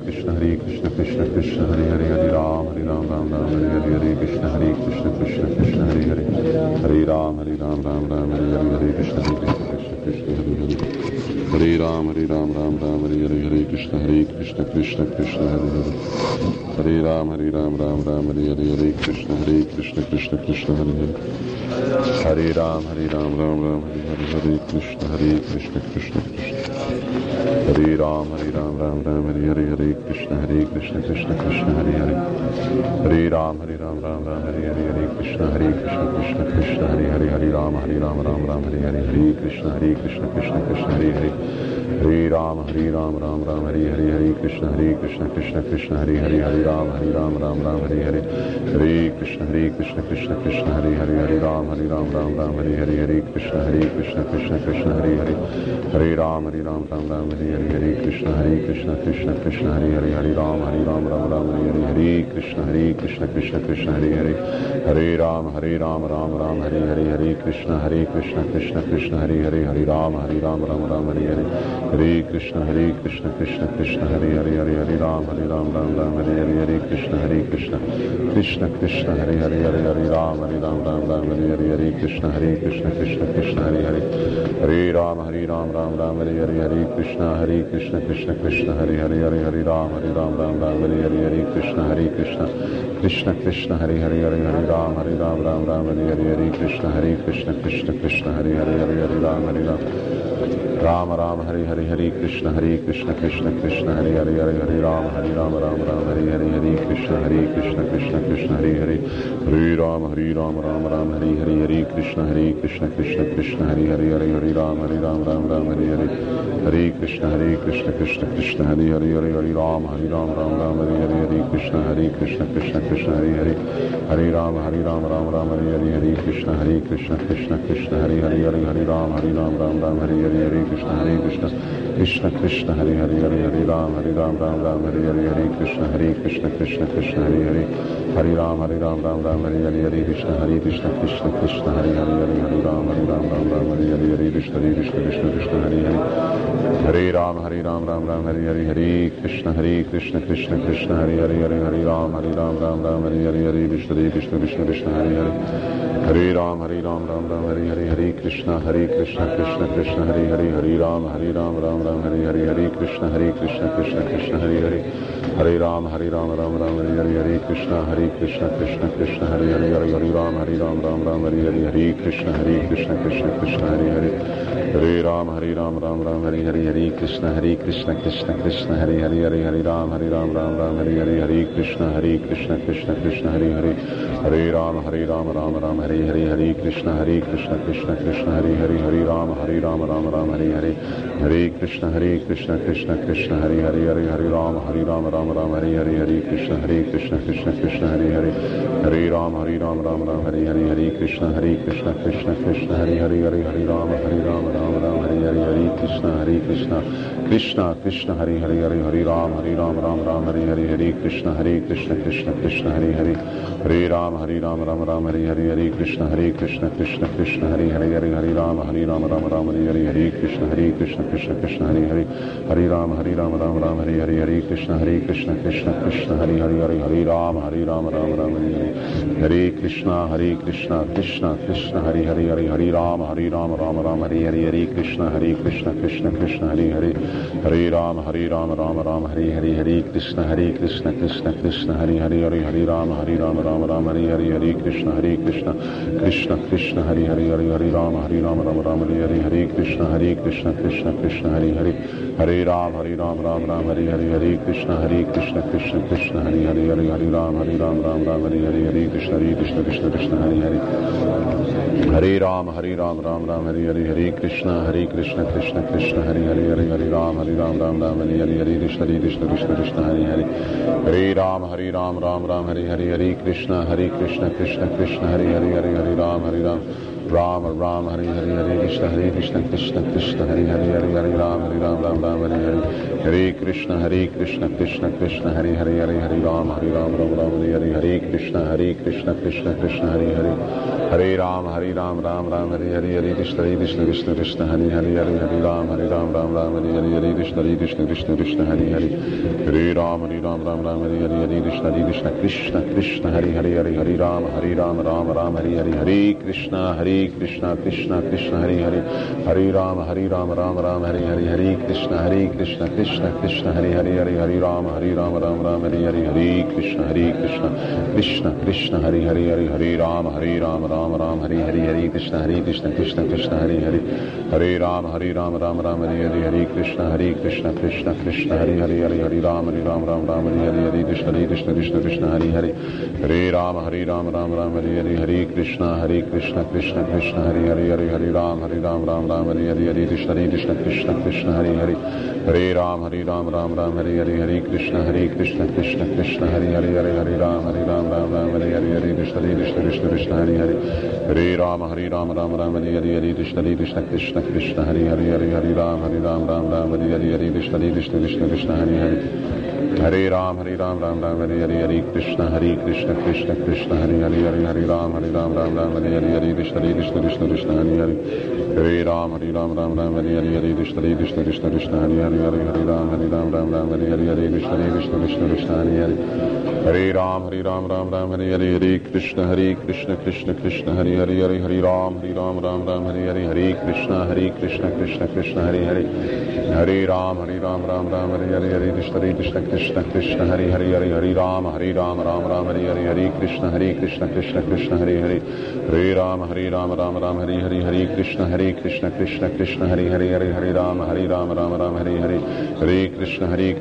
Krishna Krishna Krishna Hare Hare Hare Ram Ram Hare Hare Krishna Krishna Krishna Hare Hare Hare Ram Ram Hare Hare Krishna Krishna Krishna Hare Hare Hare Ram Ram Hare Hare Krishna Krishna Krishna Hare Hare Hare Ram Ram Hare Hare Krishna Krishna Krishna Hare Hare Hare Ram Ram Hare Hare Krishna Krishna Krishna Hare Ram Ram Hare Hare Krishna Krishna Krishna Hare Hare Hare Ram Ram Hare Hare Krishna Krishna Krishna Hare Hare Hare Ram Ram Hare Hare Krishna Krishna Krishna Hare Hare Hare Ram Hare Hare Krishna Krishna Hare Hare Hare Ram Hare Hare Hare Krishna Krishna Hare Hare Hare Ram Hare Hare Hare Krishna Krishna Hare Hare Hare Ram Hare Hare Hare Krishna Krishna Hare Hare Hare Ram Hare Hare Hare Krishna Krishna Hare Hare Hare Ram Hare Hare Hare Krishna Krishna Hare Hare Hare Ram Hare Hare Hare Hare Krishna Krishna Hare Hare Hare Ram Hare Hare Hare Krishna Krishna Hare Hare Hare Ram Hare Hare Hare Krishna Krishna Hare Hare Hare Ram Hare Hare Hare Krishna Krishna Hare Hare Hare Ram Hare Hare Hare Krishna Krishna Hare Hare Hare Ram Hare Hare Hare Krishna Krishna Hare Hare Hare Ram Hare Ram Hare Hare Krishna Krishna Hare Hare Hare Ram Hare Hare Hare Krishna Krishna Hare Hare Hare Ram Hare Hare Hare Krishna Krishna Hare Hare Hare Ram Hare Hare Hare Hare Krishna Krishna Hare Hare Hare Ram Hare Hare Hare Krishna Krishna Hare Hare Hare Ram Hare Hare Hare Krishna Krishna Hare Hare Hare Ram Hare Hare Hare Krishna Krishna Hare Hare Hare Ram Hare Hare Hare Krishna Krishna Hare Hare Hare Ram Hare Hare Hare Krishna Krishna Hare Hare Hare Ram Hare Hare Hare Krishna Krishna Hare Hare Hare Ram Hare Hare Hare Krishna Krishna Hare Hare Hare Ram Hare Hare Hare Krishna Hare Hare Hare Ram Hare Hare Hare Krishna Krishna Hare Hare Hare Ram Hare Hare Hare Krishna Krishna Hare Hare Hare Ram Hare Hare Hare Krishna Krishna Hare Hare Hare Ram Hare Hare Hare Krishna Krishna Hare Hare Hare Ram Hare Hare Hare Krishna Krishna Hare Hare Hare Ram Hare Hare Hare Krishna Krishna Hare Hare Hare Ram Hare Hare Hare Krishna Hare Hare Hare Ram Hare Hare Hare Hare Krishna Krishna Hare Hare Hare Ram Hare Hare Hare Krishna Krishna Hare Hare Hare Ram Hare Hare Hare Krishna Krishna Hare Hare Hare Ram Hare Hare Hare Krishna Krishna Hare Hare Hare Ram Hare Hare Hare Krishna Hare Hare Hare Ram Hare Hare Hare Krishna Krishna Hare Hare Hare Ram Hare Hare Hare Hare Krishna Hare Hare Hare Ram Hare Hare Hare Hare Krishna Hare Hare Hare Ram Hare Hare Hare Krishna Krishna Hare Hare Hare Ram Hare Hare Hare Krishna Hare Hare Hare Ram Hare Hare Hare Krishna Hare Hare Hare Ram Hare Hare Hare Krishna Krishna Hare Hare Ram Hare Hare Hare Krishna Hare Hare Hare Ram Hare Hare Hare Krishna Hare Hare Ram Hare Hare Hare Krishna Hare Hare Hare Ram Hare Hare Hare Krishna Hare Hare Ram Hare Hare Hare Krishna Hare Hare Hare Ram Hare Hare Hare Krishna Hare Krishna Hare Hare Hare Ram Hare Rama Rama Hare Hare Hare Krishna Krishna Krishna Hare Hare Hare Rama Ram Hare Hare Hare Krishna Krishna Krishna Hare Hare Hare Rama Ram Hare Hare Hare Krishna Krishna Krishna Hare Hare Hare Ram Hare Hare Hare Krishna Krishna Hare Hare Hare Ram Hare Ram Hare Hare Krishna Krishna Hare Hare Hare Ram Hare Ram Hare Hare Krishna Krishna Hare Hare Hare Ram Hare Ram Hare Hare Hare Krishna Krishna Krishna Hare Hare Hare Ram Hare Ram Hare Hare Hare Krishna Krishna Krishna Hare Hare Hare Ram Hare Ram Hare Hare Hare Krishna Krishna Krishna Hare Hare Hare Ram Hare Ram Hare Hare Hare Krishna Krishna Krishna Hare Hare Hare Ram Hare Ram Hare Hare Hare Krishna Krishna Hare Hare Hare Ram Hare Ram Hare Hare Hare Krishna Krishna Hare Hare Hare Ram Hare Ram Hare Hare Hare Krishna Krishna Hare Hare Hare Ram Hare Ram Hare Hare Hare Krishna Krishna Hare Hare Hare Ram Hare Ram Hare Hare Hare Krishna Krishna Hare Hare Hare Ram Hare Ram Hare Hare Hare Krishna Krishna Hare Hare Hare Ram Hare Ram Hare Hare Hare Krishna Krishna Hare Hare Hare Ram Hare Ram Hare Hare Hare Krishna Krishna Hare Hare Hare Ram Hare Ram Hare Hare Hare Krishna Krishna Hare Hare Hare Ram Hare Ram Hare Hare Hare Krishna Krishna Hare Hare Hare Ram Hare Ram Hare Hare Hare Krishna Krishna Hare Hare Hare Ram Hare Ram Hare Hare Hare Krishna Krishna Hare Hare Hare Ram Hare Ram Hare Hare Hare Krishna Krishna Hare Hare Hare Ram Hare Ram Hare Hare Hare Krishna Krishna Hare Hare Hare Ram Hare Ram Hare Hare Hare Krishna Krishna Hare Hare Hare Ram Hare Ram Hare Hare Hare Krishna Krishna Hare Hare Hare Ram Hare Ram Hare Hare Hare Krishna Krishna Hare Hare Hare Ram Hare Ram Hare Hare Hare Krishna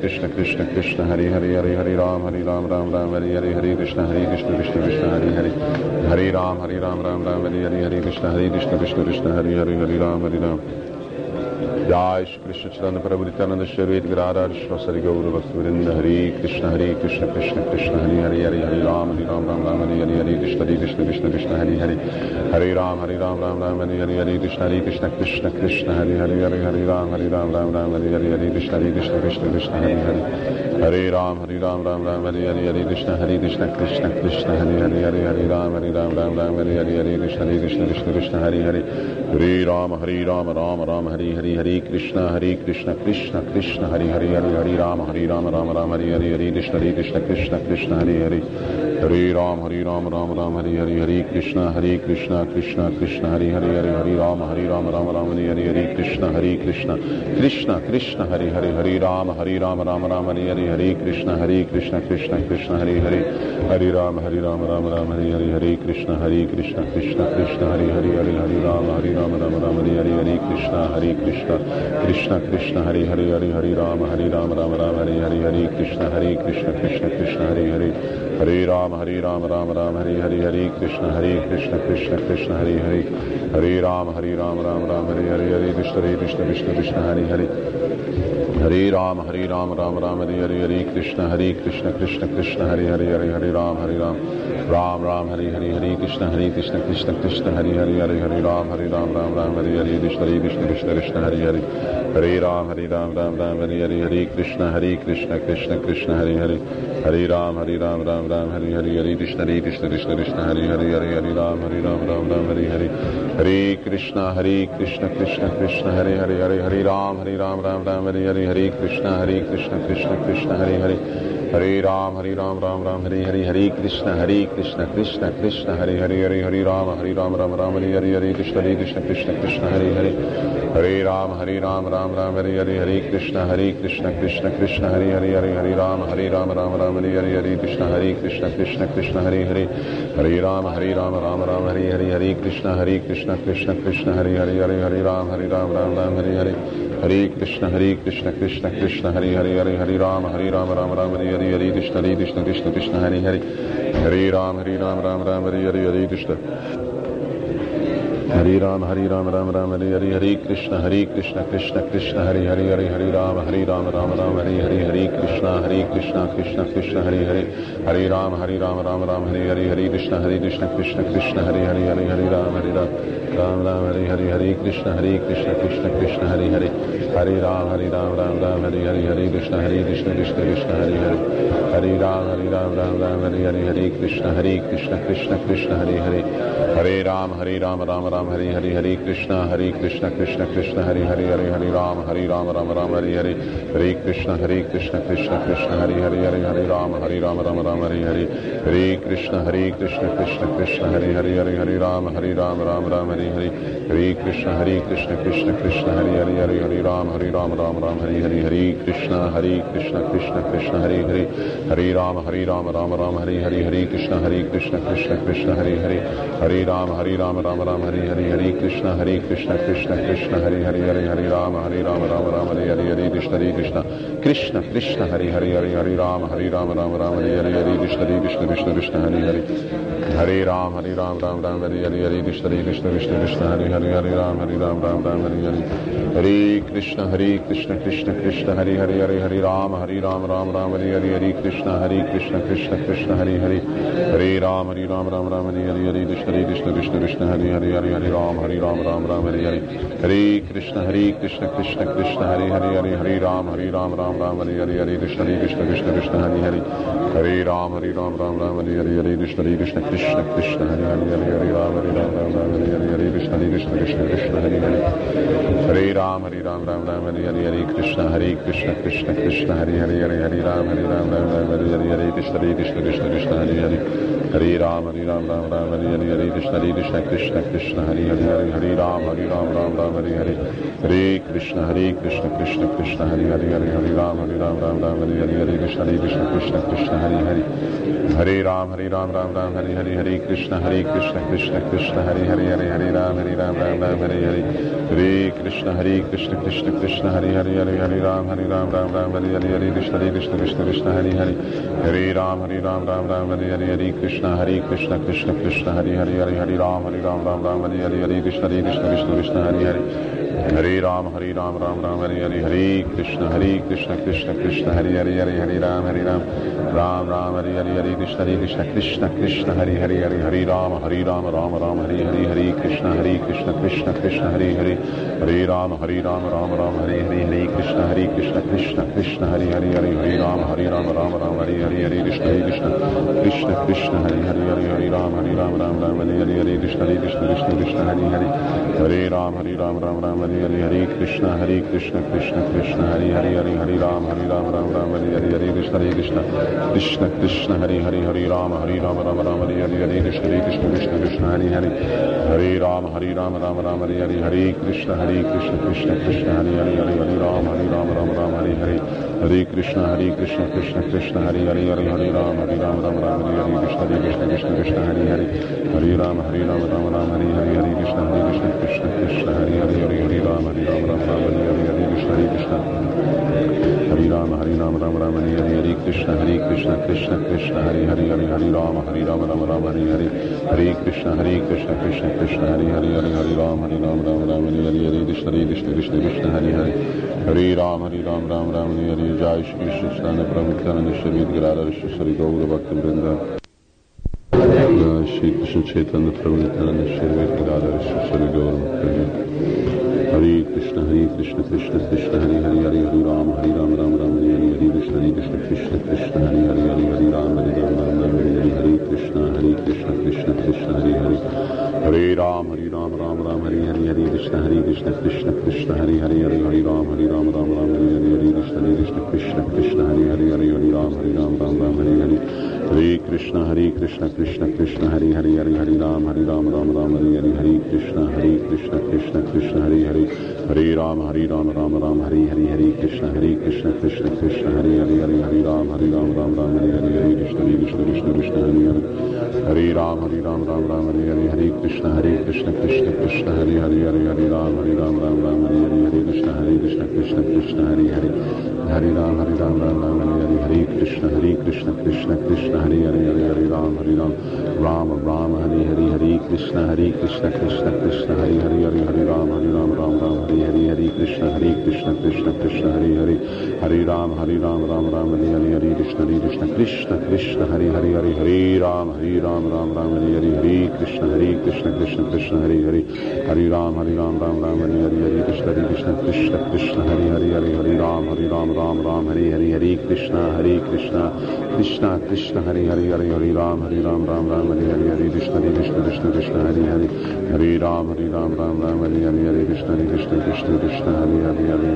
Krishna Hare Hare Hare Ram Hare Ram Hare Hare Hare Krishna Krishna Hare Hare Hare Ram Hare Ram Hare Hare Hare Krishna Krishna Hare Hare Hare Ram Hare Ram Jai Shri Krishna Chaitanya Prabhu Nityananda Shri Advaita Gadadhar Sri Gaura Bhaktivinoda Hare Krishna Krishna Hare Hare Hare Ram Hare Ram Hare Hare Hare Krishna Krishna Hare Hare Hare Ram Hare Ram Hare Hare Hare Krishna Krishna Hare Hare Hare Ram Hare Ram Hare Hare Hare Krishna Krishna Hare Hare Hare Ram Hare Ram Hare Hare Hare Krishna Krishna Hare Hare Hare Ram Hare Ram Hare Hare Hare Krishna Krishna Hare Hare Hare Ram Hare Ram Hare Hare Hare Krishna Krishna Hare Hare Hare Ram Hare Ram Hare Hare Hare Krishna Krishna Hare Hare Hare Ram Hare Ram Hare Hare Hare Krishna Krishna Hare Hare Hare Ram Hare Ram Hare Hare Hare Krishna Krishna Hare Hare Hare Ram Hare Ram Hare Hare Hare Krishna Krishna Hare Hare Hare Ram Hare Ram Hare Hare Hare Krishna Krishna Hare Hare Hare Ram Hare Ram Hare Hare Hare Krishna Hare Hare Hare Ram Hare Ram Hare Hare Hare Krishna Hare Krishna Hare Hare Hare Ram Hare Ram Hare Hare Hare Krishna Krishna Hare Hare Hare Ram Hare Ram Hare Hare Hare Krishna Hare Hare Hare Ram Hare Ram Hare Hare Hare Krishna Hare Hare Hare Ram Hare Ram Hare Hare Hare Krishna Hare Hare Hare Ram Hare Ram Hare Hare Krishna Hare Hare Hare Ram Hare Ram Hare Hare Hare Krishna Hare Hare Hare Ram Hare Ram Hare Hare Hare Krishna Hare Hare Hare Ram Hare Ram Hare Hare Hare Krishna Hare Hare Hare Ram Hare Ram Hare Hare Hare Krishna Hare Hare Hare Ram Hare Ram Hare Hare Hare Krishna Hare Hare Hare Ram Hare Ram Hare Hare Hare Krishna Hare Hare Hare Ram Hare Ram Hare Hare Hare Krishna Hare Hare Hare Ram Hare Ram Hare Hare Hare Krishna Hare Hare Hare Ram Hare Ram Hare Hare Hare Krishna Hare Hare Hare Ram Hare Ram Hare Hare Hare Krishna Hare Hare Hare Ram Hare Ram Hare Hare Hare Krishna Hare Hare Hare Ram Hare Ram Hare Hare Hare Krishna Hare Ram Ram Ram Hare Hare, Hare Krishna Krishna Krishna Hare Hare, Hare Ram Ram Ram Hare Hare, Hare Krishna Krishna Krishna Hare Hare, Hare Ram Ram Ram Hare Hare, Hare Krishna Krishna Krishna Hare Hare, Hare Ram Ram Ram Hare Hare, Hare Krishna Krishna Krishna Hare Hare, Hare Ram Ram Ram Hare Hare, Hare Krishna Krishna Hare Hare, Hare Ram Ram Ram Hare Hare, Hare Krishna Krishna Krishna Hare Hare, Hare Ram Ram Ram Hare Hare, Hare Krishna Krishna Krishna Hare Hare, Hare Ram Ram Ram Hare Hare, Hare Krishna Krishna Krishna Hare Hare, Hare Ram Ram Ram Hare Hare, Hare Krishna Krishna Krishna Hare Hare, Hare Ram Ram Ram Hare Hare, Hare Krishna Krishna Krishna Hare Hare, Hare Ram Ram Hare Hare, Hare Krishna Krishna Krishna Hare Hare, Hare Ram Ram Hare Hare, Hare Krishna Krishna Krishna Hare Hare, Hare Ram Ram Hare Hare, Hare Krishna Krishna Krishna Hare Hare, Hare Ram Ram Hare Hare, Hare Krishna Krishna Hare Hare, Hare Ram Ram Hare Hare, Hare Krishna Krishna Hare Hare, Hare Ram Ram Hare Hare, Hare Krishna Krishna Hare Hare, Hare Ram Ram Hare Hare, Hare Krishna Krishna Hare Hare, Hare Ram Ram Hare Hare, Hare Krishna Krishna Hare Hare, Hare Ram Ram Hare Hare, Hare Krishna Hare Hare, Hare Ram Ram Hare Hare, Hare Krishna Krishna Hare Hare, Hare Ram Ram Hare Hare, Hare Krishna Krishna Hare Hare, Hare Ram Ram Hare Hare, Hare Krishna Krishna Hare Hare, Hare Ram Ram Hare Hare, Hare Krishna Krishna Hare Hare, Hare Ram Ram Hare Hare, Hare Krishna Krishna Hare Hare, Hare Ram Ram Hare Hare, Hare Krishna Krishna Hare Hare, Hare Ram Ram Hare Hare, Hare Krishna Krishna Hare Hare, Hare Ram Ram Hare Hare, Hare Krishna Krishna Hare Hare, Hare Ram Ram Hare Hare, Hare Krishna Krishna Hare Hare, Hare Ram Ram Hare Hare, Hare Krishna Krishna Hare Hare, Hare Ram Ram Hare Hare, Hare Krishna Krishna Hare Hare, Hare Ram Ram Hare Hare, Hare Krishna Krishna Hare Hare, Hare Ram Ram Hare Hare, Hare Krishna Krishna Hare Hare, Hare Ram Ram Hare Hare, Hare Krishna Krishna Hare Hare, Hare Ram Ram Hare Hare, Hare Krishna Krishna Hare Hare, Hare Ram Ram Hare Hare, Hare Krishna Krishna Hare Hare, Hare Ram Ram Hare Hare, Hare Krishna Krishna Hare Hare, Hare Ram Ram Hare Hare, Hare Krishna Krishna Hare Hare, Hare Ram Ram Hare Hare, Hare Krishna Hare Hare, Hare Ram Ram Hare Hare, Hare Krishna Hare Hare, Hare Ram Ram Hare Hare, Hare Krishna Krishna Hare Hare, Hare Ram Ram Hare Hare, Hare Krishna Hare Hare, Hare Ram Ram Hare Hare, Hare Krishna Hare Hare, Hare Ram Ram Hare Hare, Hare Krishna Krishna Hare Hare, Hare Ram Ram Hare Hare, Hare Krishna Krishna Hare Hare, Hare Ram Ram Hare Hare, Krishna Krishna Hare Hare, Hare Ram Ram Hare Hare, Hare Krishna Krishna Hare Hare, Hare Ram Ram Hare Hare, Hare Krishna Hare Ram Ram Hare Hare, Hare Krishna Krishna Hare Hare, Hare Ram Ram Hare Hare, Hare Krishna Krishna Hare Hare, Hare Ram Ram Hare Hare, Hare Krishna Hare Hare, Hare Ram Ram Hare Hare, Jai Shri Krishna Chaitanya Prabhu Nityananda Shri Gadadhar Shri Gaura Bhakta Vrinda, Jai Shri Krishna Chaitanya Prabhu Nityananda Shri Gadadhar Shri Gaura Bhakta Vrinda, Hare Krishna Krishna Hare Hare, Hare Ram Ram Hare Hare, Hare Krishna Krishna Hare Hare, Hare Ram Ram Hare Hare, Hare Krishna Krishna Hare Hare, Hare Ram Ram Hare Hare, Hare Krishna Krishna Hare Hare, Hare Ram Ram Hare Hare, Hare Krishna Krishna Hare Hare, Hare Ram Ram Hare Hare, Hare Krishna Krishna Hare Hare, Hare Ram Ram Hare Hare, Hare Krishna Krishna Hare Hare, Hare Ram Ram Hare Hare, Hare Krishna Krishna Hare Hare, Hare Ram Ram Hare Hare, Hare Krishna Hare Hare, Hare Ram Ram Hare Hare, Hare Krishna Hare Hare, Hare Ram Ram Hare Hare, Hare Krishna Krishna Hare Hare, Hare Ram Ram Hare Hare, Hare Krishna Krishna Krishna Hare Hare Hare Ram Rama Rama Hare Hare Hare Krishna Krishna Krishna Hare Hare Hare Ram Ram Hare Hare Krishna Krishna Krishna Hare Hare Hare Ram Ram Hare Hare Krishna Krishna Hare Hare Hare Ram Ram Hare Hare Krishna Krishna Hare Hare Hare Ram Hare Hare Krishna Krishna Hare Hare Hare Ram Ram Hare Hare Krishna Krishna Hare Hare Hare Ram Hare Ram Hare Hare Krishna Krishna Hare Hare Hare Ram Ram Hare Hare Krishna Krishna Hare Hare Hare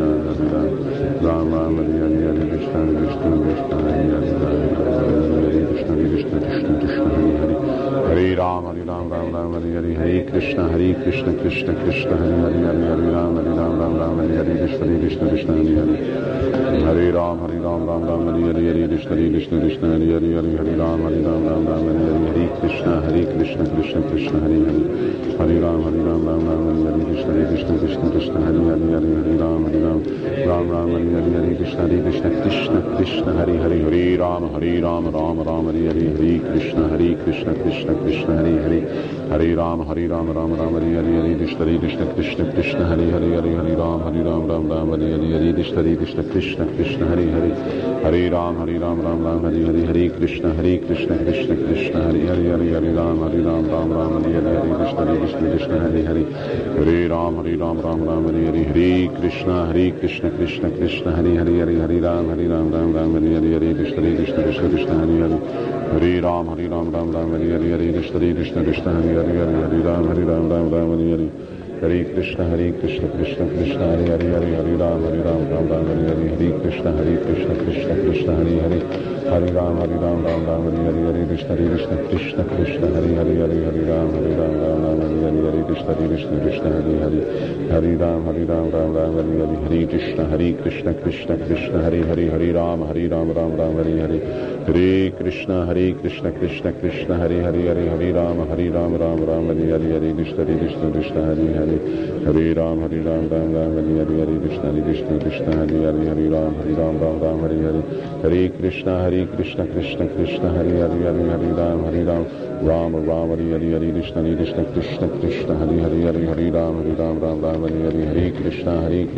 Ram Hare Hare Krishna Krishna Hare Hare Krishna Krishna Hare Hare Hare Ram Hare Hare Hare Krishna Krishna Hare Hare Hare Ram Hare Ram Hare Hare Krishna Krishna Hare Hare Hare Ram Hare Ram Hare Hare Krishna Krishna Hare Hare Hare Ram Hare Ram Hare Hare Krishna Krishna Hare Hare Hare Ram Hare Ram Hare Hare Krishna Krishna Hare Hare Hare Ram Hare Ram Hare Hare Krishna Krishna Hare Hare Hare Ram Ram Hare Hare Hare Krishna Krishna Hare Hare Hare Ram Hare Ram Hare Hare Krishna Krishna Hare Hare Hare Ram Hare Ram Hare Hare Krishna Krishna Hare Hare Hare Ram Hare Ram Hare Hare Hare Krishna Krishna Hare Hare Hare Ram Hare Ram Hare Hare Krishna Hare Hare Hare Ram Hare Ram Hare Hare Hare Krishna Krishna Hare Hare Hare Ram Hare Ram Hare Hare Krishna Hare Hare Hare Ram Hare Ram Hare Hare Krishna Hare Hare Hare Ram Hare Ram Hare Hare Hare Krishna Krishna Hare Hare Hare Ram Hare Ram Hare Hare Hare Krishna Krishna Hare Hare Hare Ram Hare Ram Hare Hare Hare Krishna Krishna Hare Hare Hare Ram Hare Ram Hare Hare Hare Krishna Hare Hare Hare Ram Hare Ram Hare Hare Hare Krishna Krishna Hare Hare Hare Ram Hare Ram Hare Hare Hare Krishna Krishna Hare Hare Hare Ram Hare Ram Hare Hare Hare Krishna Hare Hare Hare Ram Hare Ram Hare Hare Hare Krishna Hare Hare Hare Ram Hare Ram Hare Hare Hare Krishna Krishna Hare Hare Hare Ram Hare Ram Hare Hare Hare Krishna Hare Hare Hare Ram Hare Ram Hare Hare Hare Krishna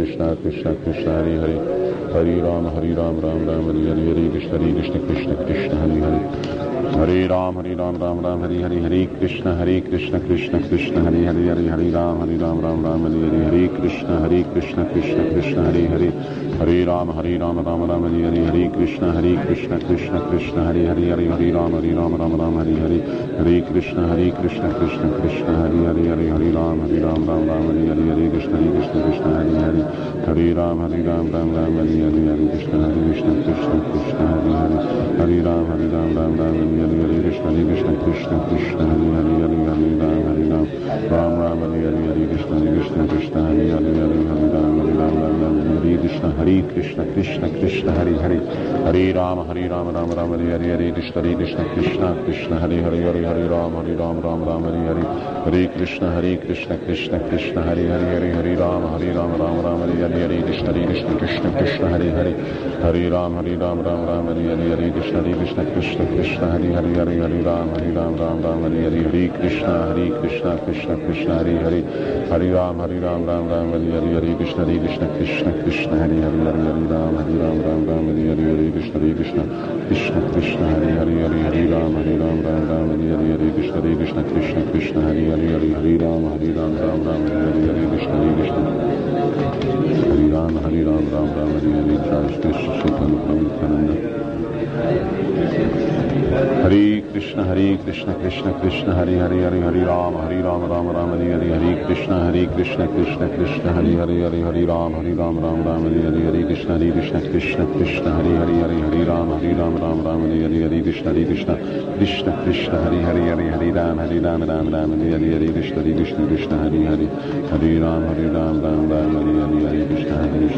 Hare Hare Hare Ram Hare Ram Hare Hare Hare Krishna Hare Hare Hare Ram Hare Ram Hare Hare Hare Krishna Hare Hare Hare Hare Ram Hare Ram Hare Hare Hare Krishna Hare Hare Hare Ram Hare Ram Hare Hare Hare Krishna Hare Hare Hare Hare Ram Hare Ram Hare Hare Hare Krishna Hare Hare Hare Hare Ram Hare Ram Hare Hare Hare Krishna Hare Hare Hare Ram Hare Ram Hare Hare Hare Krishna Hare Hare Hare Ram Hare Ram Hare Hare Krishna Hare Hare Hare Ram Hare Ram Hare Hare Hare Krishna Hare Hare Hare Ram Hare Ram Hare Krishna Hare Krishna Hare Hare Hare Ram Hare Ram Hare Hare Hare Krishna Hare Hare Hare Ram Hare Ram Hare Hare Hare Krishna Hare Hare Hare Ram Hare Ram Hare Hare Hare Krishna Hare Hare Hare Ram Hare Ram Hare Hare Hare Krishna Hare Hare Hare Ram Hare Ram Hare Hare Hare Krishna Hare Hare Hare Ram Hare Ram Hare Hare Hare Krishna Hare Hare Hare Ram Hare Ram Hare Hare Hare Krishna Hare Hare Hare Ram Hare Ram Hare Hare Hare Krishna Hare Hare Hare Ram Hare Ram Hare Hare Hare Krishna Hare Ram Hare Ram Hare Hare Krishna Hare Krishna Krishna Hare Hare Hare Ram Hare Ram Hare Hare Hare Krishna Hare Hare Hare Ram Hare Ram Hare Hare Hare Krishna Hare Hare Hare Ram Hare Ram Hare Hare Hare Krishna Hare Hare Hare Ram Hare Ram Hare Hare Hare Krishna Hare Hare Hare Ram Hare Ram Hare Hare Hare Krishna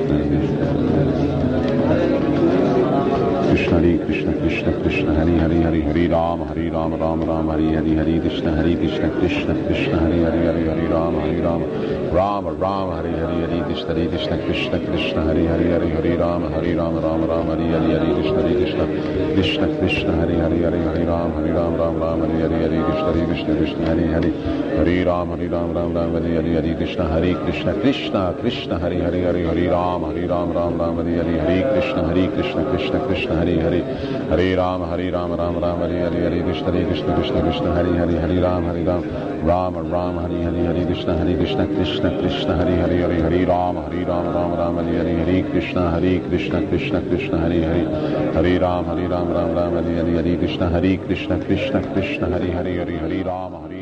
Krishna Hare Hare Hare Ram Hare Ram Hare Hare Hare Krishna Hare Hare Hare Ram Hare Ram Rama Rama Hare Hare Hare Krishna Krishna Krishna Hare Hare Hare Hare Rama Rama Rama Hare Hare Hare Krishna Krishna Krishna Hare Hare Hare Hare Rama Rama Hare Hare Hare Krishna Krishna Hare Hare Hare Rama Ram Hare Hare Hare Krishna Krishna Krishna Hare Hare Hare Hare Rama Ram Hare Hare Hare Krishna Krishna Hare Hare Hare Rama Ram Hare Hare Hare Krishna Krishna Hare Hare Hare Rama Ram Hare Hare Hare Krishna Krishna Hare Hare Hare Hare Rama Hare Hare Hare Krishna Krishna Hare Hare Hare Ram Hare Ram Hare Hare Hare Krishna Krishna Hare Hare Hare Rama Hare